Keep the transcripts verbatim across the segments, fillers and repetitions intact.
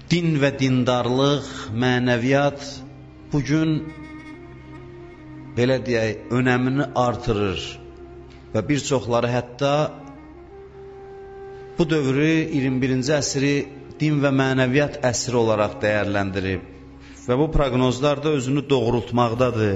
din və dindarlıq, mənəviyyat bugün belə deyək, önəmini artırır və bir çoxları hətta bu dövrü iyirmi birinci əsri din və mənəviyyat əsri olaraq dəyərləndirib və bu proqnozlar da özünü doğrultmaqdadır.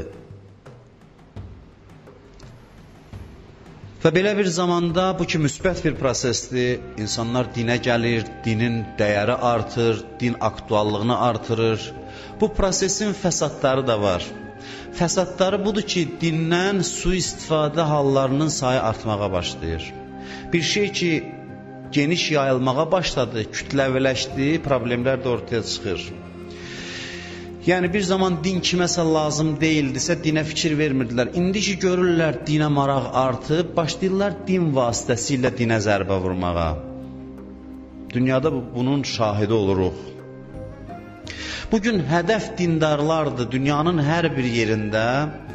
Və belə bir zamanda bu ki, müsbət bir prosesdir, insanlar dinə gəlir, dinin dəyəri artır, din aktuallığını artırır. Bu prosesin fəsadları da var. Fəsadları budur ki, dindən sui-istifadə hallarının sayı artmağa başlayır. Bir şey ki, geniş yayılmağa başladı, kütləviləşdi, problemlər də ortaya çıxır. Yəni bir zaman din kiməsə lazım deyildisə dinə fikir vermirdilər. İndi ki görürlər dinə maraq artıb, başlayırlar din vasitəsilə dinə zərbə vurmağa. Dünyada bunun şahidi oluruq. Bugün hədəf dindarlardır. Dünyanın hər bir yerində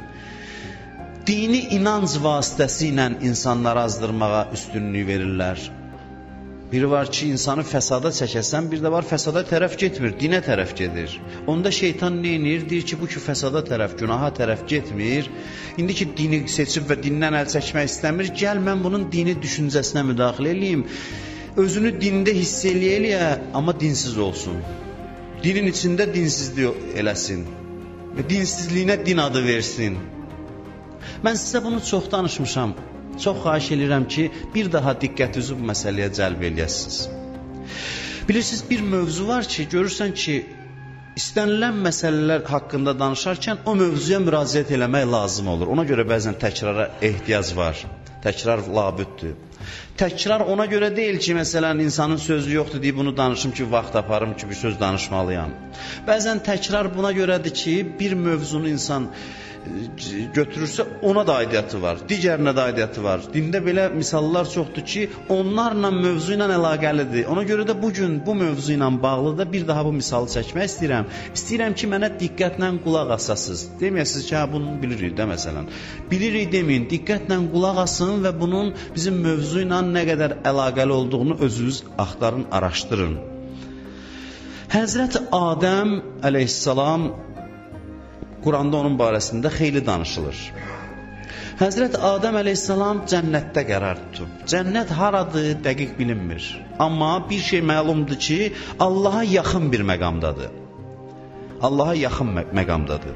dini inanc vasitəsilə insanları azdırmağa üstünlük verirlər. Biri var ki, insanı fəsada çəkəsən, bir də var fəsada tərəf getmir, dinə tərəf gedir. Onda şeytan neyinir? Deyir ki, bu ki fəsada tərəf, günaha tərəf getmir. İndi ki, dini seçib və dindən əl çəkmək istəmir, gəl mən bunun dini düşüncəsinə müdaxilə eləyim. Özünü dində hiss eləyə, amma dinsiz olsun. Dinin içində dinsizlik eləsin. Və dinsizliyinə din adı versin. Mən sizə bunu çox danışmışam. Çox xahiş edirəm ki, bir daha diqqətinizi bu məsələyə cəlb eləyəsiniz. Bilirsiniz, bir mövzu var ki, görürsən ki, istənilən məsələlər haqqında danışarkən o mövzuya müraciət eləmək lazım olur. Ona görə bəzən təkrara ehtiyac var. Təkrar labüddür. Təkrar ona görə deyil ki, məsələn, insanın sözü yoxdur deyib bunu danışım ki, vaxt aparım ki, bir söz danışmalıyam. Bəzən təkrar buna görədir ki, bir mövzunu insan götürürsə ona da aidiyyatı var, digərinə də aidiyyatı var. Dində belə misallar çoxdur ki, onlarla mövzu ilə əlaqəlidir. Ona görə də bugün bu mövzu ilə bağlı da bir daha bu misalı çəkmək istəyirəm. İstəyirəm ki, mənə diqqətlə qulaq asasınız. Deməyəsiniz ki, hə, bunu bilirik də məsələn. Bilirik deməyin, diqqətlə qulaq asın və bunun bizim mövzu ilə nə qədər əlaqəli olduğunu özünüz axtarın, araşdırın. Həzrət Adəm əleyhissalam, Quranda onun barəsində xeyli danışılır. Həzrət Adəm əleyhissalam cənnətdə qərar tutub. Cənnət haradır, dəqiq bilinmir. Amma bir şey məlumdur ki, Allaha yaxın bir məqamdadır. Allaha yaxın mə məqamdadır.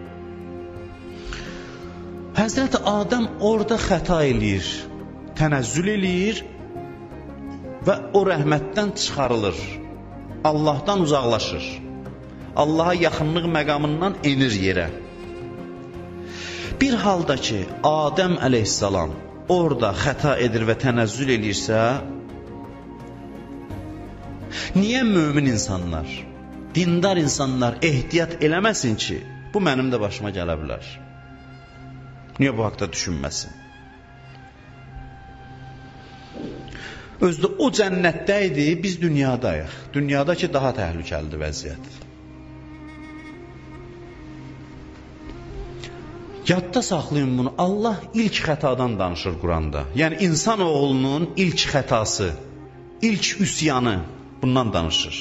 Həzrət Adəm orada xəta eləyir, tənəzzül eləyir və o rəhmətdən çıxarılır. Allahdan uzaqlaşır. Allaha yaxınlıq məqamından enir yerə. Bir halda ki, Adəm əleyhissalam orada xəta edir və tənəzzül eləyirsə, niyə mömin insanlar, dindar insanlar ehtiyat eləməsin ki, bu mənim də başıma gələ bilər? Niyə bu haqda düşünməsin? Özdə o cənnətdə idi, biz dünyadayıq. Dünyadakı daha təhlükəlidir vəziyyət. Yadda saxlayın bunu. Allah ilk xətadan danışır Quranda. Yəni insan oğlunun ilk xətası, ilk üsyanı bundan danışır.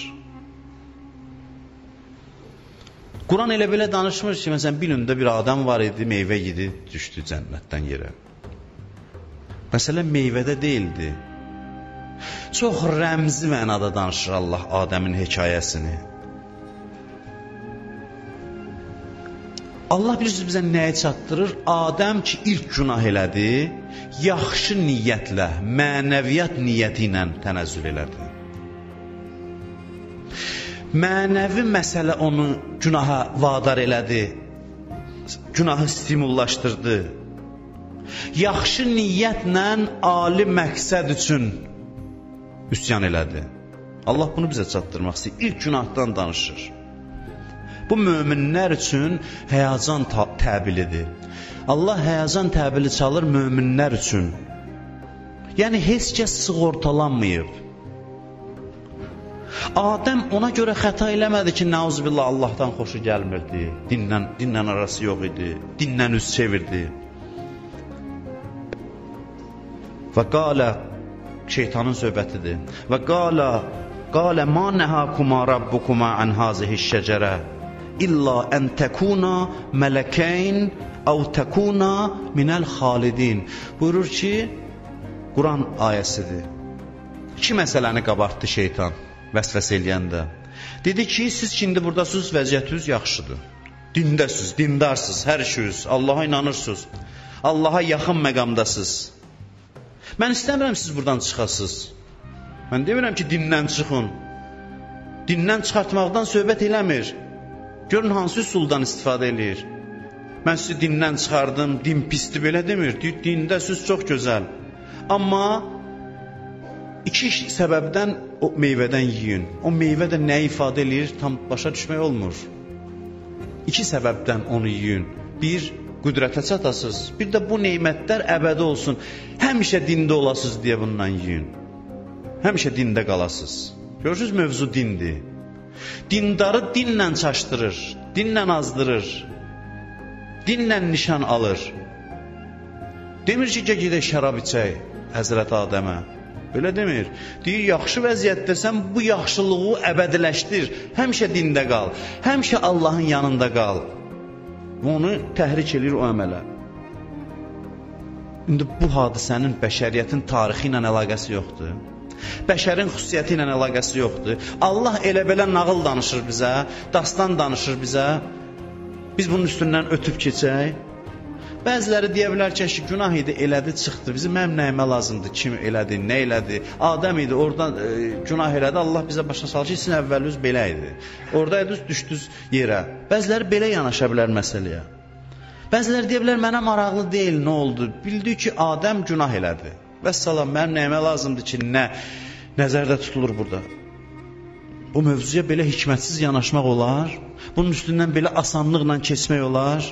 Quran elə belə danışmır ki, məsələn, bir gündə bir adam var idi, meyvə yedi, düşdü cənnətdən yerə. Məsələn, meyvədə deyildi. Çox rəmzi mənada danışır Allah Adəmin hekayəsini. Allah bilirsiniz bizə nəyə çatdırır? Adəm ki, ilk günah elədi, yaxşı niyyətlə, mənəviyyat niyyəti ilə tənəzzül elədi. Mənəvi məsələ onu günaha vadar elədi, günahı stimullaşdırdı. Yaxşı niyyətlə ali məqsəd üçün üsyan elədi. Allah bunu bizə çatdırmaq istəyir. İlk günahdan danışır. Bu möminlər üçün həyəcan təbilidir. Allah həyəcan təbili çalır möminlər üçün. Yəni heç kəs sığortalanmayıb. Adəm ona görə xəta eləmədi ki, nəuzubillah Allahdan xoşu gəlmirdi. Dinlə, dinlə arası yox idi. Dinlə üz çevirdi. Və qalə, şeytanın söhbətidir. Və qalə Qala ma nahakuma rabbukuma an hazihi şəcərə illa an takuna malakayn aw takuna minal xalidin. Buyurur ki, Quran ayəsidir. İki məsələni qabartdı şeytan vəsvəsə eləyəndə. Dedi ki, siz şimdi buradasınız, vəziyyətiniz yaxşıdır. Dindəsiz, dindarsınız, hər şeyiniz, Allaha inanırsınız. Allaha yaxın məqamdasınız. Mən istəmirəm siz buradan çıxasınız. Mən demirəm ki, dindən çıxın. Dindən çıxartmaqdan söhbət eləmir. Görün hansı üsuldan istifadə eləyir. Mən sizi dindən çıxardım, din pisdir, belə demir. Dində siz çox gözəl. Amma iki səbəbdən o meyvədən yiyin. O meyvə də nə ifadə eləyir, tam başa düşmək olmur. İki səbəbdən onu yiyin. Bir, qüdrətə çatasınız. Bir də bu neymətlər əbədi olsun. Həmişə dində olasınız deyə bundan yiyin. Həmişə dində qalasınız. Görürsünüz, mövzu dindir. Dindarı dinlə çaşdırır, dinlə azdırır, dinlə nişan alır. Demir ki, gedək şərab içək Həzrət Adəmə. Belə demir. Deyir, yaxşı vəziyyətdəsən bu yaxşılığı əbədiləşdir. Həmişə dində qal. Həmişə Allahın yanında qal. Onu təhrik edir o əmələ. İndi bu hadisənin bəşəriyyətin tarixi ilə əlaqəsi yoxdur. Bəşərin xüsusiyyəti ilə əlaqəsi yoxdur. Allah elə belə nağıl danışır bizə, dastan danışır bizə. Biz bunun üstündən ötüb keçək. Bəziləri deyə bilər ki, günah idi, elədi, çıxdı. Bizim mənim nəyimə lazımdır, kim elədi, nə elədi. Adəm idi, oradan e, günah elədi. Allah bizə başa salır ki, sizin əvvəliniz belə idi. Oradaydınız, düşdünüz yerə. Bəziləri belə yanaşa bilər məsələyə. Bəziləri deyə bilər, mənə maraqlı deyil, nə oldu? Bildi ki, Adəm günah elədi. Vəssalam, mənim nəyimə lazımdır ki, nə nəzərdə tutulur burada. Bu mövzuya belə hikmətsiz yanaşmaq olar. Bunun üstündən belə asanlıqla keçmək olar.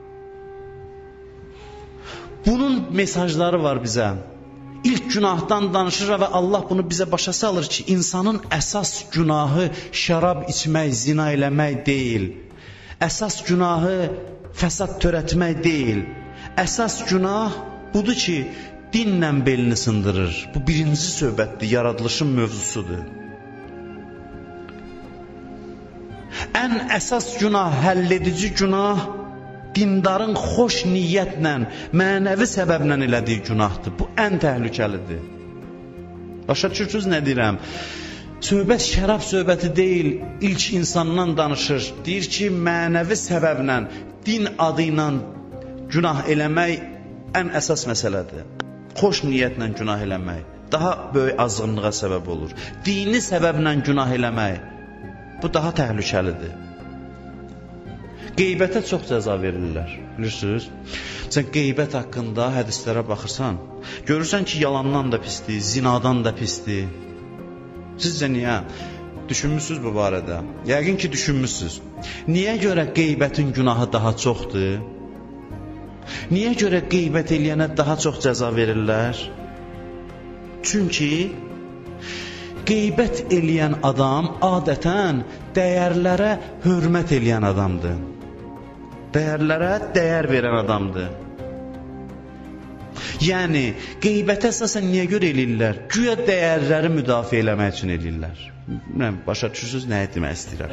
Bunun mesajları var bizə. İlk günahdan danışır və Allah bunu bizə başa salır ki, insanın əsas günahı şərab içmək, zina eləmək deyil. Əsas günahı fəsad törətmək deyil. Əsas günah budur ki, dinlə belini sındırır. Bu birinci söhbətdir, yaradılışın mövzusudur. Ən əsas günah, həlledici günah dindarın xoş niyyətlə, mənəvi səbəblə elədiyi günahdır. Bu ən təhlükəlidir. Başa düşürsünüz nə deyirəm? Söhbət şərab söhbəti deyil, ilk insandan danışır. Deyir ki, mənəvi səbəblə, din adı ilə günah eləmək ən əsas məsələdir. Xoş niyyətlə günah eləmək daha böyük azğınlığa səbəb olur. Dini səbəblə günah eləmək bu daha təhlükəlidir. Qeybətə çox cəza verirlər, bilirsiniz? Sən qeybət haqqında hədislərə baxırsan, görürsən ki, yalandan da pisdir, zinadan da pisdir. Sizcə niyə? Düşünmüsünüz bu barədə? Yəqin ki, düşünmüsünüz. Niyə görə qeybətin günahı daha çoxdur? Niyə görə qeybət eləyənə daha çox cəza verirlər? Çünki qeybət eləyən adam adətən dəyərlərə hörmət eləyən adamdır. Dəyərlərə dəyər verən adamdır. Yəni, qeybətə əsasən niyə görə eləyirlər? Güya dəyərləri müdafiə eləmək üçün eləyirlər. Başa düşürsünüz, nə etmək istəyirəm?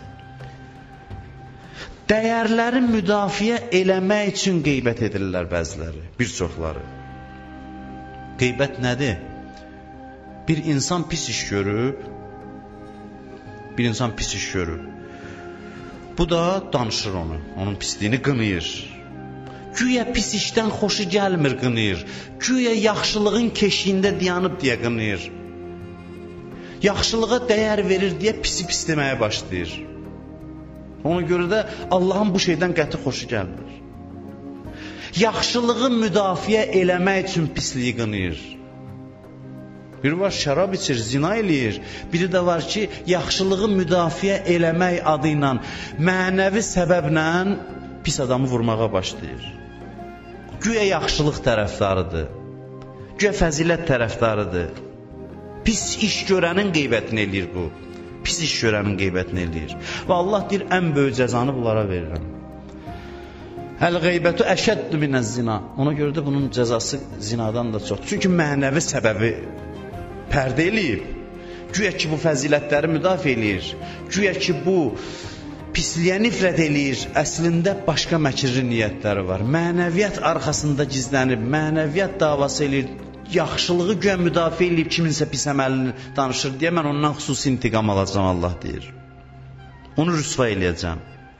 Dəyərləri müdafiə eləmək üçün qeybət edirlər bəziləri, bir çoxları. Qeybət nədir? Bir insan pis iş görüb, bir insan pis iş görüb. Bu da danışır onu, onun pisliyini qınayır. Güya pis işdən xoşu gəlmir, qınayır. Güya yaxşılığın keşiyində dayanıb deyə qınayır. Yaxşılığa dəyər verir deyə pisi pis deməyə başlayır. Ona görə də Allahın bu şeydən qəti xoşu gəlmir. Yaxşılığı müdafiə eləmək üçün pisliyi qınayır. Biri var şərab içir, zina eləyir. Biri də var ki, yaxşılığı müdafiə eləmək adı ilə, mənəvi səbəblə pis adamı vurmağa başlayır. Güya yaxşılıq tərəfdarıdır. Güya fəzilət tərəfdarıdır. Pis iş görənin qeybətini eləyir bu. Pis iş görənin qeybətini eləyir. Və Allah deyir, ən böyük cəzanı bunlara verirəm. Əl-qeybətu əşəddü minəz-zina. Ona görə də bunun cəzası zinadan da çoxdur. Çünki mənəvi səbəbi pərdə eləyib. güya ki bu fəzilətləri müdafiə eləyir, güya ki bu pisliyə nifrət eləyir, əslində başqa məkirli niyyətləri var. Mənəviyyat arxasında gizlənib, mənəviyyat davası eləyir, yaxşılığı güya müdafiə eləyib, kiminsə pis əməlini danışır deyə mən ondan xüsusi intiqam alacağım, Allah deyir. Onu rüsva eləyəcəm.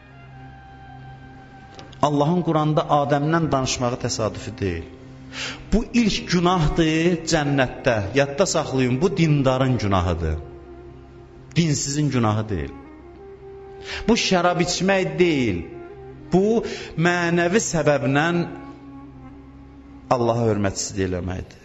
Allahın Quranda Adəmdən danışmağı təsadüfi deyil. Bu ilk günahdır cənnətdə. Yadda saxlayın, bu dindarın günahıdır. Dinsizin günahı deyil. Bu şərab içmək deyil. Bu mənəvi səbəblə Allaha hörmətsizlik eləməkdir.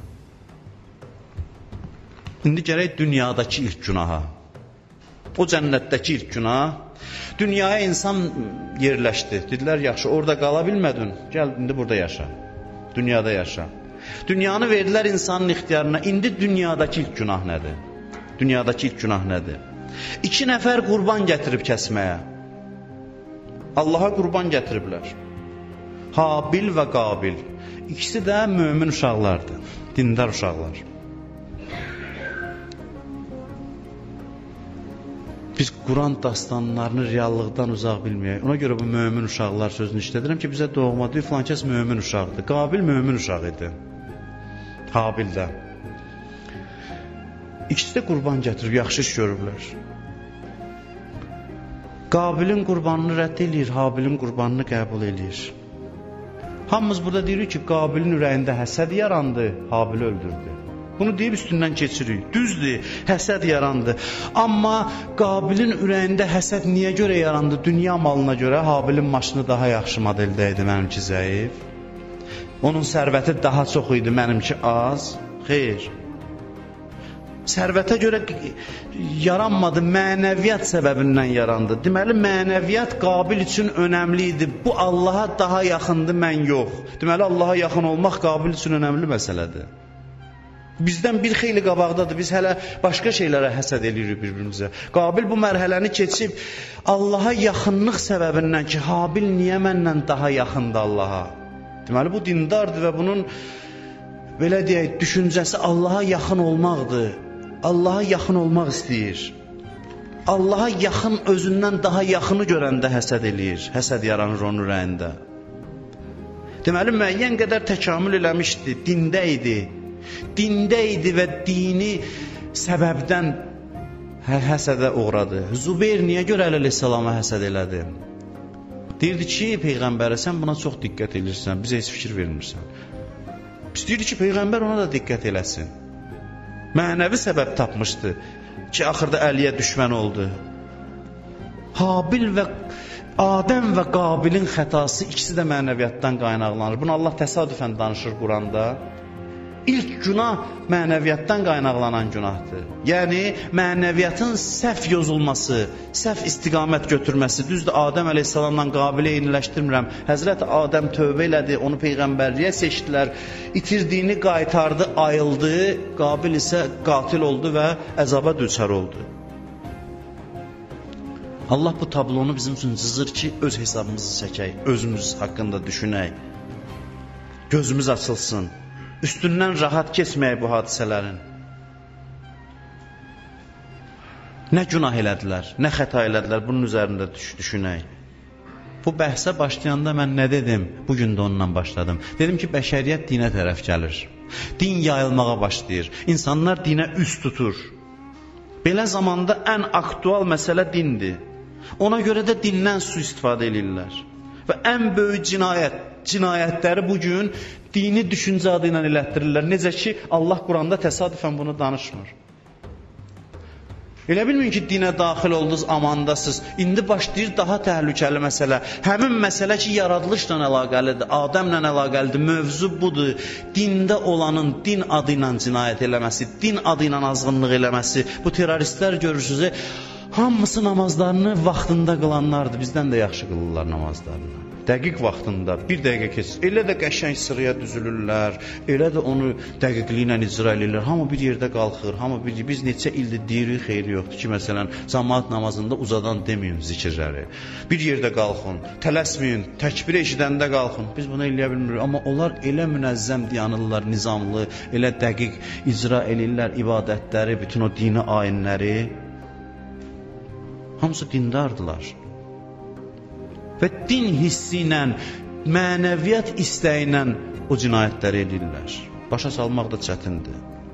İndi gərək dünyadakı ilk günaha, o cənnətdəki ilk günah, dünyaya insan yerləşdi. Dedilər, yaxşı, orada qala bilmədin, gəl, indi burada yaşa, dünyada yaşa. Dünyanı verdilər insanın ixtiyarına, indi dünyadakı ilk günah nədir? Dünyadakı ilk günah nədir? İki nəfər qurban gətirib kəsməyə. Allaha qurban gətiriblər. Habil və Qabil. İkisi də mömin uşaqlardır, dindar uşaqlar. Biz Quran dastanlarını reallıqdan uzaq bilməyək. Ona görə bu mömin uşaqlar sözünü işlədirəm ki, bizə doğma deyil, filan kəs mömin uşaqdır. Qabil mömin uşaq idi. Habil də. İkisi də qurban gətirib, yaxşı iş görüblər. Qabilin qurbanını rədd eləyir, Habilin qurbanını qəbul eləyir. Hamımız burada deyirik ki, Qabilin ürəyində həsəd yarandı, Habili öldürdü. Bunu deyib üstündən keçirik. Düzdür, həsəd yarandı. Amma Qabilin ürəyində həsəd niyə görə yarandı? Dünya malına görə. Habilin maşını daha yaxşı modeldə idi, mənimki zəif. Onun sərvəti daha çox idi, mənimki az. Xeyr. Sərvətə görə yaranmadı, mənəviyyat səbəbindən yarandı. Deməli, mənəviyyat Qabil üçün önəmli idi. Bu Allaha daha yaxındır, mən yox. Deməli, Allaha yaxın olmaq Qabil üçün önəmli məsələdir. Bizdən bir xeyli qabaqdadır, biz hələ başqa şeylərə həsəd edirik bir-birimizə. Qabil bu mərhələni keçib, Allaha yaxınlıq səbəbindən ki, Habil niyə məndən daha yaxındır Allaha? Deməli, bu dindardır və bunun, belə deyək, düşüncəsi Allaha yaxın olmaqdır. Allaha yaxın olmaq istəyir. Allaha yaxın, özündən daha yaxını görəndə həsəd eləyir. Həsəd yaranır onun ürəyində. Deməli, müəyyən qədər təkamül eləmişdi, dində idi. Dində idi və dini səbəbdən həsədə uğradı. Zubeyr niyə görə əleyhissalama həsəd elədi? Deyirdi ki, Peyğəmbərə sən buna çox diqqət edirsən, bizə heç fikir vermirsən. Biz deyirdi ki, Peyğəmbər ona da diqqət eləsin. Mənəvi səbəb tapmışdı ki, axırda Əliyə düşmən oldu. Habil və Adəm və Qabilin xətası ikisi də mənəviyyatdan qaynaqlanır. Bunu Allah təsadüfən danışır Quranda. İlk günah mənəviyyatdan qaynaqlanan günahdır. Yəni, mənəviyyatın səhv yozulması, səhv istiqamət götürməsi. Düzdür, Adəm əleyhissalamla Qabilə eyniləşdirmirəm. Həzrət Adəm tövbə elədi, onu Peyğəmbərliyə seçdilər. İtirdiyini qaytardı, ayıldı. Qabil isə qatil oldu və əzaba düçar oldu. Allah bu tablonu bizim üçün cızır ki, öz hesabımızı çəkək, özümüz haqqında düşünək. Gözümüz açılsın. Üstündən rahat keçməyək bu hadisələrin. Nə günah elədilər, nə xəta elədilər, bunun üzərində düş düşünək. Bu bəhsə başlayanda mən nə dedim? Bugün də ondan başladım. Dedim ki, bəşəriyyət dinə tərəf gəlir. Din yayılmağa başlayır. İnsanlar dinə üst tutur. Belə zamanda ən aktual məsələ dindir. Ona görə də dindən su istifadə edirlər. Və ən böyük cinayət, cinayətləri bugün dini düşüncə adı ilə elətdirirlər. Necə ki, Allah Quranda təsadüfən bunu danışmır. Elə bilməyin ki, dinə daxil oldunuz, amandasınız. İndi başlayır daha təhlükəli məsələ. Həmin məsələ ki, yaradılışla əlaqəlidir, Adəmlə əlaqəlidir. Mövzu budur. Dində olanın din adı ilə cinayət eləməsi, din adı ilə azğınlıq eləməsi. Bu terroristlər görürsünüz, hamısı namazlarını vaxtında qılanlardır. Bizdən də yaxşı qılırlar namazlarını. dəqiq vaxtında bir dəqiqə keçir. Elə də qəşəng sıraya düzülürlər, elə də onu dəqiqliklə icra edirlər. Hamı bir yerdə qalxır, hamı bir biz neçə ildir deyirik, xeyri yoxdur ki, məsələn, cəmaət namazında uzadan deməyin zikirləri. Bir yerdə qalxın, tələsməyin, təkbir eşidəndə qalxın. Biz bunu eləyə bilmirik, amma onlar elə münəzzəm dayanırlar, nizamlı, elə dəqiq icra edirlər ibadətləri, bütün o dini ayinləri. Hamısı dindardılar. Və din hissi ilə, mənəviyyat istəyi ilə o cinayətləri edirlər. Başa salmaq da çətindir.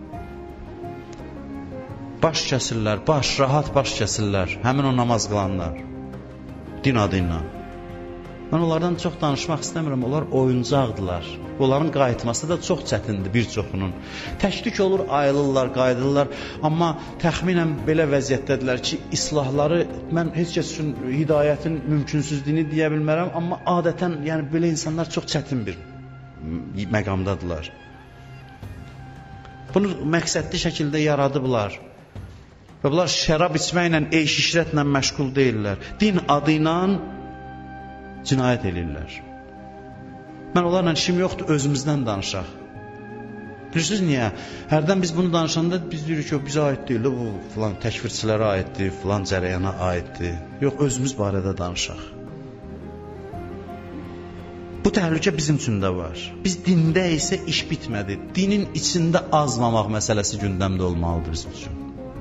Baş kəsirlər, baş, rahat baş kəsirlər, həmin o namaz qılanlar, din adı ilə. Mən onlardan çox danışmaq istəmirəm, onlar oyuncaqdılar. Onların qayıtması da çox çətindir bir çoxunun. Təşvik olur, ayılırlar, qayıdırlar, amma təxminən belə vəziyyətdədirlər ki, islahları, mən heç kəs üçün hidayətin mümkünsüzlüyünü deyə bilmərəm, amma adətən yəni belə insanlar çox çətin bir məqamdadılar. Bunu məqsədli şəkildə yaradıblar. Və bunlar şərab içməklə, eyş-işrətlə məşğul deyirlər. Din adı ilə cinayət edirlər. Mən onlarla işim yoxdur, özümüzdən danışaq. Bilirsiniz niyə? Hərdən biz bunu danışanda biz deyirik ki, bizə aid deyil, bu filan təkfirçilərə aiddir, filan cərəyana aiddir. Yox, özümüz barədə danışaq. Bu təhlükə bizim üçün də var. Biz dində isə iş bitmədi. Dinin içində azmamaq məsələsi gündəmdə olmalıdır bizim üçün.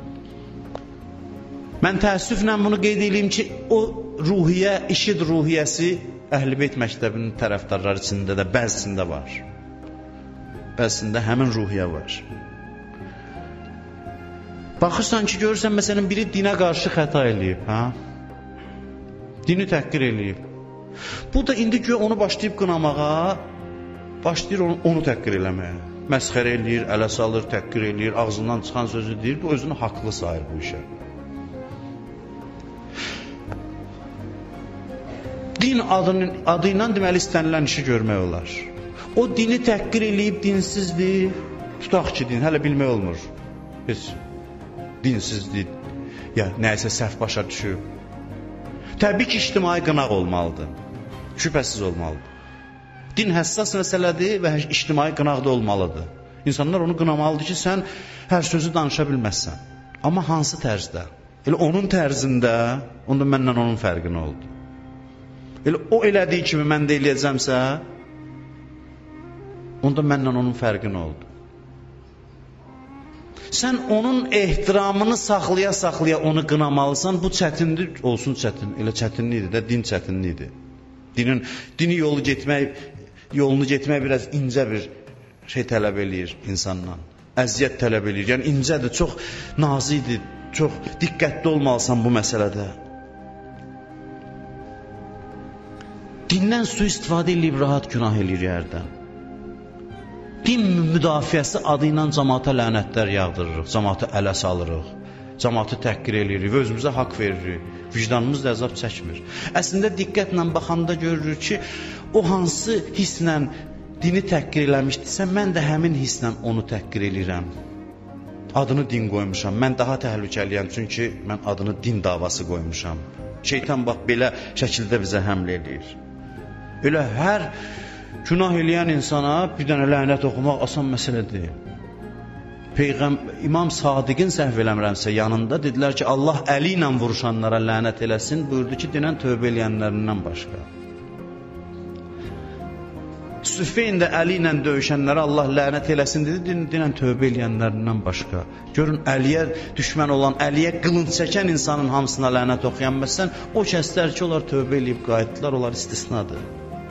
Mən təəssüflə bunu qeyd edeyim ki, o ruhiyyə, işid ruhiyyəsi Əhl-i-Beyt məktəbinin tərəfdarları içində də bəzisində var. Bəzisində həmin ruhiyyə var. Baxırsan ki, görürsən, məsələn, biri dinə qarşı xəta eləyib, hə? Dini təhqir eləyib. Bu da indi ki, onu başlayıb qınamağa, başlayır onu, onu təhqir eləməyə. Məsxərə eləyir, ələ salır, təhqir eləyir, ağzından çıxan sözü deyir, bu özünü haqlı sayır bu işə. Din adının, adı ilə deməli istənilən işi görmək olar. O dini təhqir eləyib dinsizdir, tutaq ki, din, hələ bilmək olmur. Biz dinsizlik, ya nəyəsə səhv başa düşüb. Təbii ki, ictimai qınaq olmalıdır, şübhəsiz olmalıdır. Din həssas məsələdir və ictimai qınaq da olmalıdır. İnsanlar onu qınamalıdır ki, sən hər sözü danışa bilməzsən. Amma hansı tərzdə? Elə onun tərzində, onda mənlə onun fərqi nə oldu? Elə o elədiyi kimi mən də eləyəcəmsə, onda mənlə onun fərqi nə oldu? Sən onun ehtiramını saxlaya-saxlaya onu qınamalısan, bu çətindir, olsun çətin, elə çətinliyidir də, din çətinliyidir. Dinin, dini yolu getmək, yolunu getmək biraz incə bir şey tələb eləyir insandan. Əziyyət tələb eləyir, yəni incədir, çox nazikdir, çox diqqətli olmalısan bu məsələdə. Dindən sui-istifadə eləyib rahat günah eləyir yerdən. Din müdafiəsi adı ilə cəmaata lənətlər yağdırırıq, cəmaata ələ salırıq, cəmaatı təhqir eləyirik və özümüzə haqq veririk, vicdanımız da əzab çəkmir. Əslində diqqətlə baxanda görürük ki, o hansı hisslə dini təhqir eləmişdirsə, mən də həmin hisslə onu təhqir eləyirəm. Adını din qoymuşam, mən daha təhlükəliyəm, çünki mən adını din davası qoymuşam. Şeytan bax belə şəkildə bizə həmlə eləyir. Elə hər günah eləyən insana bir dənə lənət oxumaq asan məsələ deyil. Peyğəm İmam Sadiqin səhv eləmirəmsə yanında dedilər ki, Allah əli ilə vuruşanlara lənət eləsin, buyurdu ki, dinən tövbə eləyənlərindən başqa. Süfeyn də əli ilə döyüşənlərə Allah lənət eləsin dedi, dinən tövbə eləyənlərindən başqa. Görün, əliyə düşmən olan, əliyə qılınc çəkən insanın hamısına lənət oxuyan məsələn, o kəslər ki, onlar tövbə eləyib qayıtdılar, onlar istisnadır.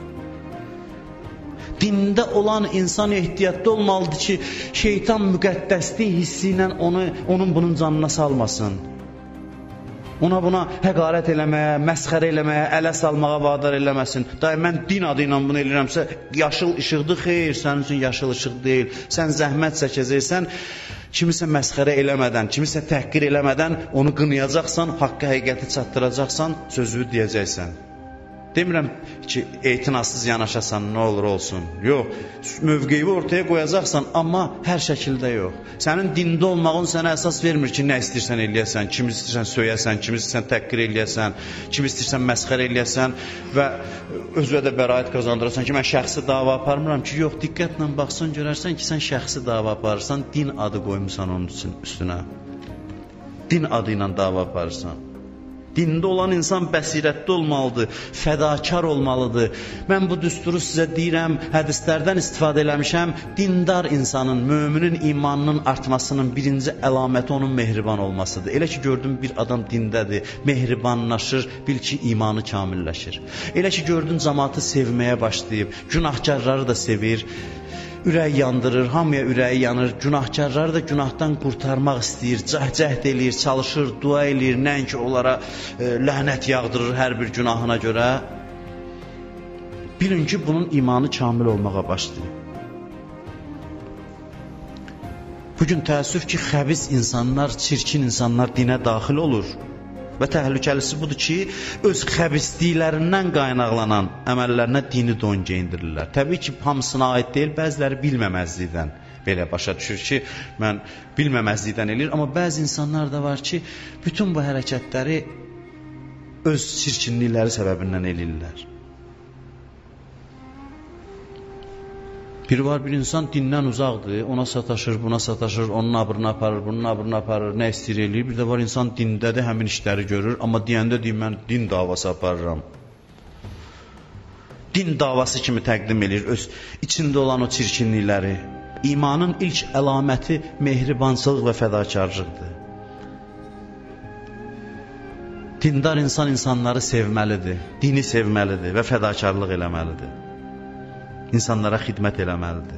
Dində olan insan ehtiyatlı olmalıdır ki, şeytan müqəddəslik hissi ilə onu, onun bunun canına salmasın. Ona buna həqarət eləməyə, məsxərə eləməyə, ələ salmağa vadar eləməsin. Day, mən din adı ilə bunu eləyirəmsə, yaşıl işıqdır, xeyr, sənin üçün yaşıl işıq deyil. Sən zəhmət çəkəcəksən, kimisə məsxərə eləmədən, kimisə təhqir eləmədən onu qınayacaqsan, haqqı həqiqəti çatdıracaqsan, sözü deyəcəksən. Demirəm ki, etinasız yanaşasan, nə olur olsun. Yox, mövqeyi ortaya qoyacaqsan, amma hər şəkildə yox. Sənin dində olmağın sənə əsas vermir ki, nə istəyirsən eləyəsən, kimi istəyirsən söyəsən, kimi istəyirsən təhqir eləyəsən, kimi istəyirsən məsxər eləyəsən və özünə də bəraət qazandırasan ki, mən şəxsi dava aparmıram ki, yox, diqqətlə baxsan görərsən ki, sən şəxsi dava aparırsan, din adı qoymusan onun üçün üstünə. Din adı ilə dava aparırsan. Dində olan insan bəsirətli olmalıdır, fədakar olmalıdır. Mən bu düsturu sizə deyirəm, hədislərdən istifadə eləmişəm. Dindar insanın, müminin imanının artmasının birinci əlaməti onun mehriban olmasıdır. Elə ki, gördün bir adam dindədir, mehribanlaşır, bil ki, imanı kamilləşir. Elə ki, gördün cəmaatı sevməyə başlayıb, günahkarları da sevir, ürək yandırır, hamıya ürəyi yanır, günahkarları da günahdan qurtarmaq istəyir, cəhd eləyir, çalışır, dua eləyir, nəinki onlara e, lənət yağdırır hər bir günahına görə. Bilin ki, bunun imanı kamil olmağa başlayır. Bugün təəssüf ki, xəbis insanlar, çirkin insanlar dinə daxil olur. Və təhlükəlisi budur ki, öz xəbisliklərindən qaynaqlanan əməllərinə dini don geyindirirlər. Təbii ki, hamısına aid deyil, bəziləri bilməməzlikdən belə başa düşür ki, mən bilməməzlikdən eləyir, amma bəzi insanlar da var ki, bütün bu hərəkətləri öz çirkinlikləri səbəbindən eləyirlər. Biri var, bir insan dindən uzaqdır, ona sataşır, buna sataşır, onun abrını aparır, bunun abrını aparır, nə istəyir eləyir. Bir də var, insan dindədir, həmin işləri görür, amma deyəndə deyir, mən din davası aparıram. Din davası kimi təqdim eləyir öz içində olan o çirkinlikləri. İmanın ilk əlaməti mehribançılıq və fədakarlıqdır. Dindar insan insanları sevməlidir, dini sevməlidir və fədakarlıq eləməlidir. İnsanlara xidmət eləməlidir.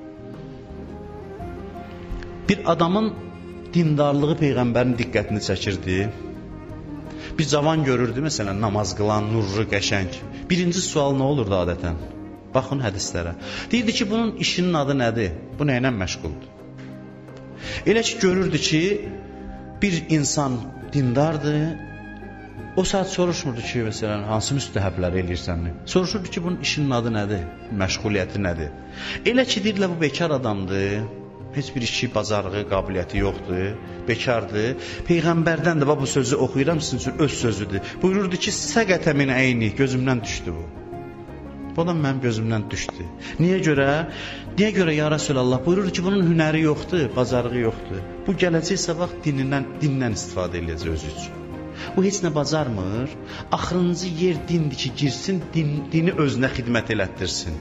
Bir adamın dindarlığı Peyğəmbərin diqqətini çəkirdi. Bir cavan görürdü, məsələn, namaz qılan, nurlu, qəşəng. Birinci sual nə olurdu adətən? Baxın hədislərə. Deyirdi ki, bunun işinin adı nədir? Bu nə ilə məşğuldur? Elə ki, görürdü ki, bir insan dindardır. O saat soruşmurdu ki, məsələn, hansı müstəhəbləri eləyirsən? Soruşurdu ki, bunun işinin adı nədir? Məşğuliyyəti nədir? Elə ki, deyirlər, bu bekar adamdır, heç bir işçi, bacarığı, qabiliyyəti yoxdur, bekardır. Peyğəmbərdən də bu sözü oxuyuram, sizin üçün öz sözüdür. Buyururdu ki, səqətə min əyni, gözümdən düşdü bu. Bu da mənim gözümdən düşdü. Niyə görə? Niyə görə, ya Rasulallah? Buyururdu ki, bunun hünəri yoxdur, bacarığı yoxdur. Bu gələcək sabah dinindən, dindən istifadə edəcək özü üçün. Bu heç nə bacarmır, axırıncı yer dindir ki, girsin, din, dini özünə xidmət elətdirsin.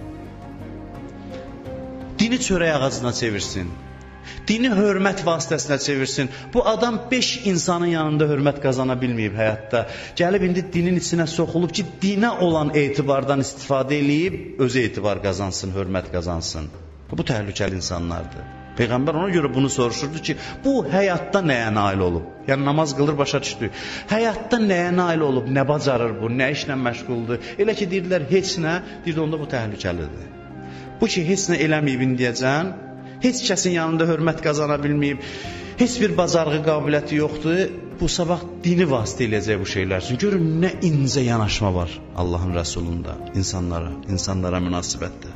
Dini çörək ağacına çevirsin, dini hörmət vasitəsinə çevirsin. Bu adam beş insanın yanında hörmət qazana bilməyib həyatda. Gəlib indi dinin içinə soxulub ki, dinə olan etibardan istifadə eləyib, özü etibar qazansın, hörmət qazansın. Bu təhlükəli insanlardır. Peyğəmbər ona görə bunu soruşurdu ki, bu həyatda nəyə nail olub? Yəni namaz qılır, başa düşdü. Həyatda nəyə nail olub, nə bacarır bu, nə işlə məşğuldur? Elə ki, deyirlər, heç nə, deyirdi, onda bu təhlükəlidir. Bu ki, heç nə eləməyib indiyəcən, heç kəsin yanında hörmət qazana bilməyib, heç bir bacarığı, qabiliyyəti yoxdur, bu sabah dini vasitə eləyəcək bu şeylər üçün. Görün, nə incə yanaşma var Allahın Rəsulunda, insanlara, insanlara münasibətdə.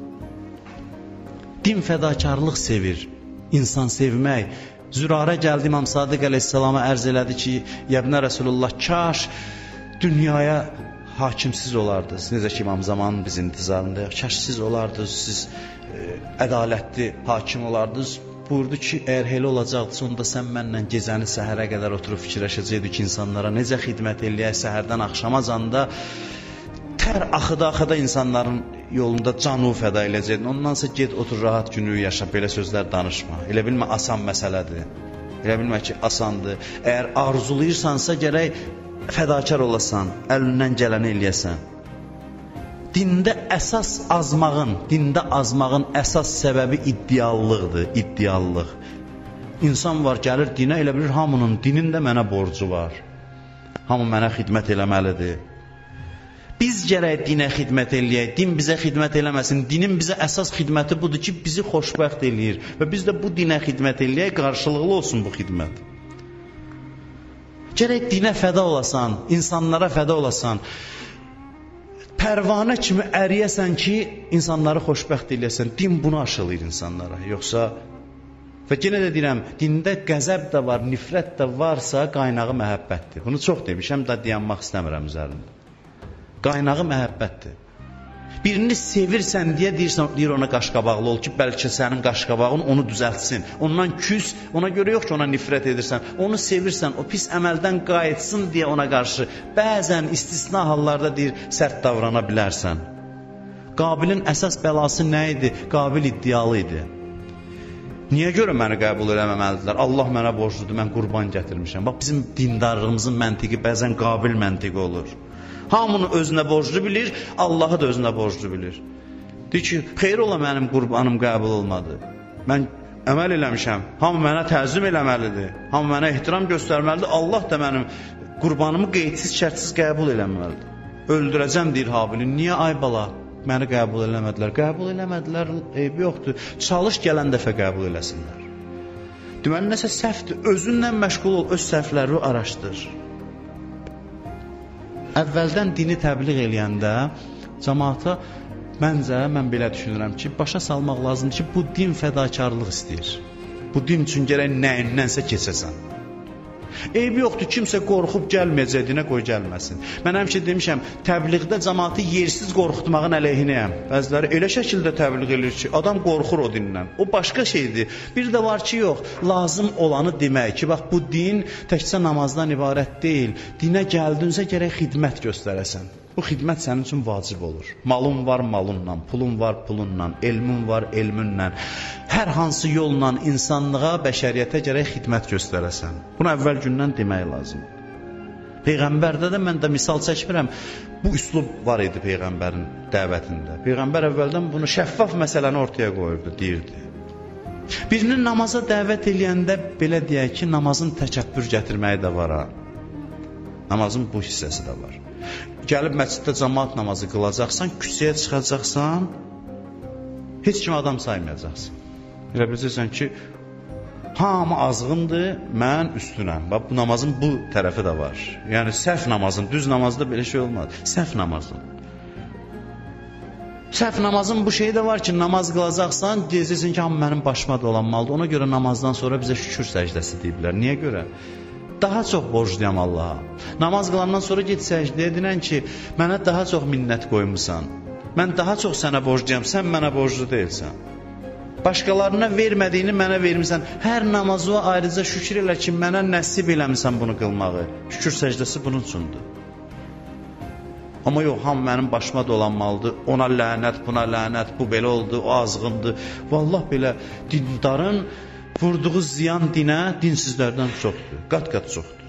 Din fədakarlıq sevir, insan sevmək. Zürarə gəldi, İmam Sadiq əleyhissalama ərz elədi ki, Yəbnə Rəsulullah, kaş dünyaya hakimsiz olardınız. Necə ki, İmam Zaman biz intizarındayıq. Kaş siz olardınız, siz e, ədalətli hakim olardınız. Buyurdu ki, əgər elə olacaqdırsa, onda sən mənlə gecəni səhərə qədər oturub fikirləşəcəkdik ki, insanlara necə xidmət eləyək, səhərdən axşama canda tər axıda-axıda insanların yolunda canı fəda eləyəcəkdin. Ondansa get, otur, rahat günü yaşa, belə sözlər danışma. Elə bilmə, asan məsələdir. Elə bilmə ki, asandır. Əgər arzulayırsansa, gərək fədakar olasan, əlindən gələni eləyəsən. Dində əsas azmağın, dində azmağın əsas səbəbi iddiallıqdır, iddiallıq. İnsan var, gəlir dinə, elə bilir, hamının dinində mənə borcu var. Hamı mənə xidmət eləməlidir. Biz gərək dinə xidmət eləyək, din bizə xidmət eləməsin. Dinin bizə əsas xidməti budur ki, bizi xoşbəxt eləyir. Və biz də bu dinə xidmət eləyək, qarşılıqlı olsun bu xidmət. Gərək dinə fəda olasan, insanlara fəda olasan. pərvanə kimi əriyəsən ki, insanları xoşbəxt eləyəsən. Din bunu aşılayır insanlara. Yoxsa, və yenə də deyirəm, dində qəzəb də var, nifrət də varsa, qaynağı məhəbbətdir. Bunu çox demişəm, da dayanmaq istəmirəm üzərində. Qaynağı məhəbbətdir. Birini sevirsən deyə deyirsən, deyir ona qaşqabaqlı ol ki, bəlkə sənin qaşqabağın onu düzəltsin. Ondan küs, ona görə yox ki, ona nifrət edirsən. Onu sevirsən, o pis əməldən qayıtsın deyə ona qarşı bəzən istisna hallarda deyir, sərt davrana bilərsən. Qabilin əsas bəlası nə idi? Qabil iddialı idi. Niyə görə məni qəbul eləməməlidirlər? Allah mənə borcludur, mən qurban gətirmişəm. Bax, bizim dindarlığımızın məntiqi bəzən qabil məntiqi olur. Hamını özünə borclu bilir, Allahı da özünə borclu bilir. Deyir ki, xeyr ola mənim qurbanım qəbul olmadı. Mən əməl eləmişəm, hamı mənə təzim eləməlidir, hamı mənə ehtiram göstərməlidir, Allah da mənim qurbanımı qeydsiz, şərtsiz qəbul eləməlidir. Öldürəcəm, deyir Habilin, niyə ay bala, məni qəbul eləmədilər? Qəbul eləmədilər, eybi yoxdur, çalış gələn dəfə qəbul eləsinlər. Deməli, nəsə səhvdir, özünlə məşğul ol, öz səhvləri araşdır. Əvvəldən dini təbliğ eləyəndə cəmaata məncə mən belə düşünürəm ki, başa salmaq lazımdır ki, bu din fədakarlıq istəyir. Bu din üçün gərək nəyinnənsə keçəsən. Eybi yoxdur, kimsə qorxub gəlməyəcək, dinə qoy gəlməsin. Mən həmişə demişəm, təbliğdə cəmaatı yersiz qorxutmağın əleyhinəyəm. Bəziləri elə şəkildə təbliğ edir ki, adam qorxur o dindən. O başqa şeydir. Bir də var ki, yox, lazım olanı demək ki, bax bu din təkcə namazdan ibarət deyil. Dinə gəldinsə gərək xidmət göstərəsən. Bu xidmət sənin üçün vacib olur. Malın var malınla, pulun var pulunla, elmin var elminlə. Hər hansı yolla insanlığa, bəşəriyyətə gərək xidmət göstərəsən. Bunu əvvəl gündən demək lazımdır. Peyğəmbərdə də mən də misal çəkmirəm. Bu üslub var idi Peyğəmbərin dəvətində. Peyğəmbər əvvəldən bunu şəffaf məsələni ortaya qoyurdu, deyirdi. Birinin namaza dəvət eləyəndə belə deyək ki, namazın təkəbbür gətirməyi də var ha. Namazın bu hissəsi də var. Gəlib məsciddə cəmaat namazı qılacaqsan, küçəyə çıxacaqsan, heç kim adam saymayacaqsan. Elə biləcəksən ki, hamı azğındır, mən üstünəm. Bax, bu namazın bu tərəfi də var. Yəni, səhv namazın, düz namazda belə şey olmaz. Səhv namazın. Səhv namazın bu şeyi də var ki, namaz qılacaqsan, deyəcəksən ki, hamı mənim başıma dolanmalıdır. Ona görə namazdan sonra bizə şükür səcdəsi deyiblər. Niyə görə? Daha çox borcluyam Allaha. Namaz qılandan sonra get səcdəyə dinən ki, mənə daha çox minnət qoymusan. Mən daha çox sənə borcluyam, sən mənə borclu deyilsən. Başqalarına vermədiyini mənə vermirsən. Hər namazı ayrıca şükür elə ki, mənə nəsib eləmirsən bunu qılmağı. Şükür səcdəsi bunun üçündür. Amma yox, hamı mənim başıma dolanmalıdır. Ona lənət, buna lənət, bu belə oldu, o azğındır. Vallah belə dindarın vurduğu ziyan dinə dinsizlərdən çoxdur, qat-qat çoxdur.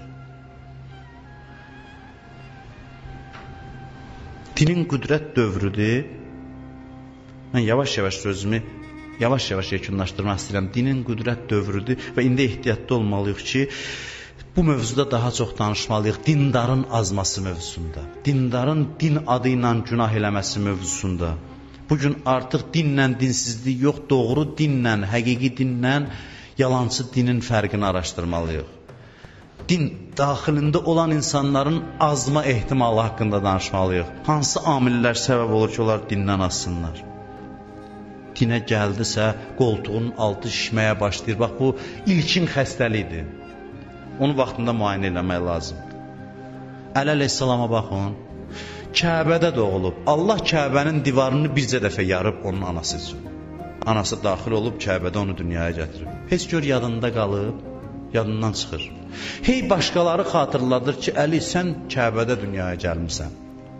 Dinin qüdrət dövrüdür. Mən yavaş-yavaş sözümü yavaş-yavaş yekunlaşdırmaq istəyirəm. Dinin qüdrət dövrüdür və indi ehtiyatlı olmalıyıq ki, bu mövzuda daha çox danışmalıyıq. Dindarın azması mövzusunda, dindarın din adı ilə günah eləməsi mövzusunda. Bugün artıq dinlə dinsizlik yox, doğru dinlə, həqiqi dinlə yalancı dinin fərqini araşdırmalıyıq. Din daxilində olan insanların azma ehtimalı haqqında danışmalıyıq. Hansı amillər səbəb olur ki, onlar dindən azsınlar? Dinə gəldisə, qoltuğun altı şişməyə başlayır. Bax, bu ilkin xəstəlikdir. Onu vaxtında müayinə eləmək lazımdır. Əli əleyhissalama baxın. Kəbədə doğulub. Allah Kəbənin divarını bircə dəfə yarıb onun anası üçün. Anası daxil olub Kəbədə onu dünyaya gətirib. Heç gör yadında qalıb, yadından çıxır. Hey başqaları xatırladır ki, Əli sən Kəbədə dünyaya gəlmirsən.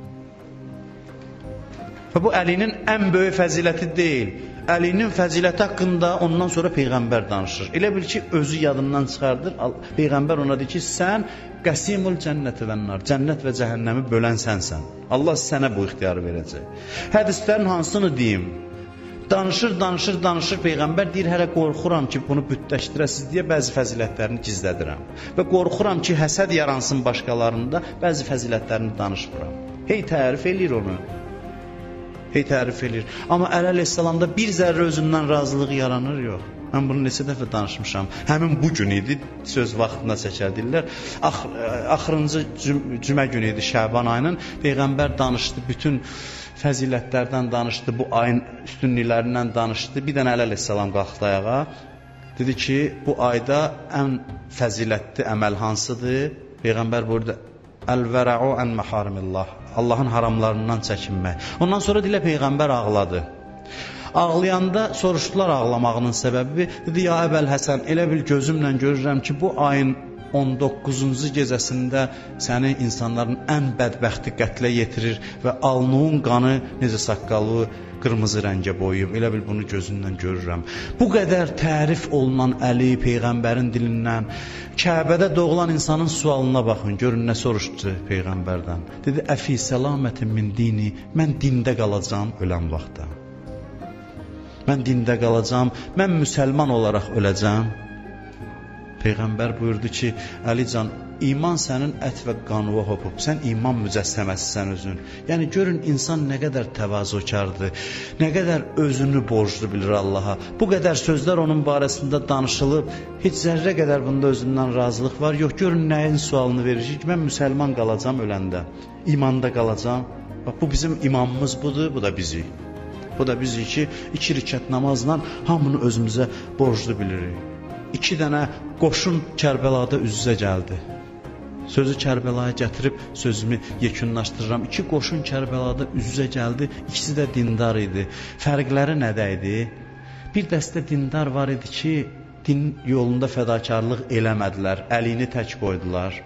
Və bu Əlinin ən böyük fəziləti deyil. Əlinin fəziləti haqqında ondan sonra Peyğəmbər danışır. Elə bil ki, özü yadından çıxardır. Peyğəmbər ona deyir ki, sən qəsimul cənnəti və nar, cənnət və cəhənnəmi bölən sənsən. Allah sənə bu ixtiyarı verəcək. Hədislərin hansını deyim? Danışır, danışır, danışır. Peyğəmbər deyir, hələ qorxuram ki, bunu bütləşdirəsiz deyə bəzi fəzilətlərini gizlədirəm. Və qorxuram ki, həsəd yaransın başqalarında, bəzi fəzilətlərini danışmıram. Hey, tərif eləyir onu. Hey, tərif eləyir. Amma Əli əleyhissalamda bir zərrə özündən razılığı yaranır, yox. Mən bunu neçə dəfə danışmışam. Həmin bu gün idi, söz vaxtında çəkərdirlər. Ax, axırıncı cümə günü idi Şəban ayının. Peyğəmbər danışdı, bütün fəzilətlərdən danışdı, bu ayın üstünlüklərindən danışdı. Bir dənə əleyhissalam qalxdı ayağa. Dedi ki, bu ayda ən fəzilətli əməl hansıdır? Peyğəmbər buyurdu, əl-vərə'u ən məharimillah. Allahın haramlarından çəkinmək. Ondan sonra dilə Peyğəmbər ağladı. Ağlayanda soruşdular ağlamağının səbəbi. Dedi, ya Əbəl Həsən, elə bil gözümlə görürəm ki, bu ayın on doqquzuncu gecəsində səni insanların ən bədbəxti qətlə yetirir və alnının qanı necə saqqalı qırmızı rəngə boyuyub. Elə bil bunu gözümlə görürəm. Bu qədər tərif olunan Əli Peyğəmbərin dilindən, Kəbədə doğulan insanın sualına baxın, görün nə soruşdu Peyğəmbərdən. Dedi, əfi səlamətin min dini, mən dində qalacam ölən vaxtda. Mən dində qalacam, mən müsəlman olaraq öləcəm. Peyğəmbər buyurdu ki, Əlican, iman sənin ət və qanuva hopub, sən iman mücəssəməsisən özün. Yəni, görün, insan nə qədər təvazukardır, nə qədər özünü borclu bilir Allaha. Bu qədər sözlər onun barəsində danışılıb, heç zərrə qədər bunda özündən razılıq var. Yox, görün, nəyin sualını verir ki, mən müsəlman qalacam öləndə, imanda qalacam. Bax, bu bizim imamımız budur, bu da bizi. Bu da bizi ki, iki rükət namazla hamını özümüzə borclu bilirik. İki dənə qoşun Kərbəlada üz-üzə gəldi. Sözü Kərbəlaya gətirib sözümü yekunlaşdırıram. İki qoşun Kərbəlada üz-üzə gəldi, ikisi də dindar idi. Fərqləri nədə idi? Bir dəstə dindar var idi ki, din yolunda fədakarlıq eləmədilər, əlini tək qoydular.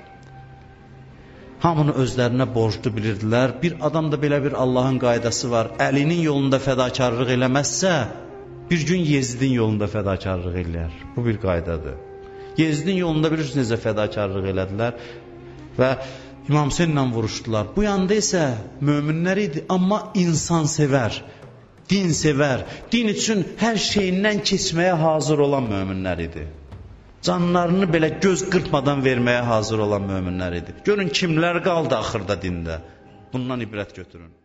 Hamını özlərinə borclu bilirdilər. Bir adam da belə bir Allahın qaydası var. Əlinin yolunda fədakarlıq eləməzsə, bir gün Yezidin yolunda fədakarlıq eləyər. Bu bir qaydadır. Yezidin yolunda bilirsiniz necə fədakarlıq elədilər və İmam Hüseynlə vuruşdular. Bu yanda isə möminlər idi, amma insan sevər, din sevər, din üçün hər şeyindən keçməyə hazır olan möminlər idi. Canlarını belə göz qırpmadan verməyə hazır olan möminlər idi. Görün kimlər qaldı axırda dində. Bundan ibrət götürün.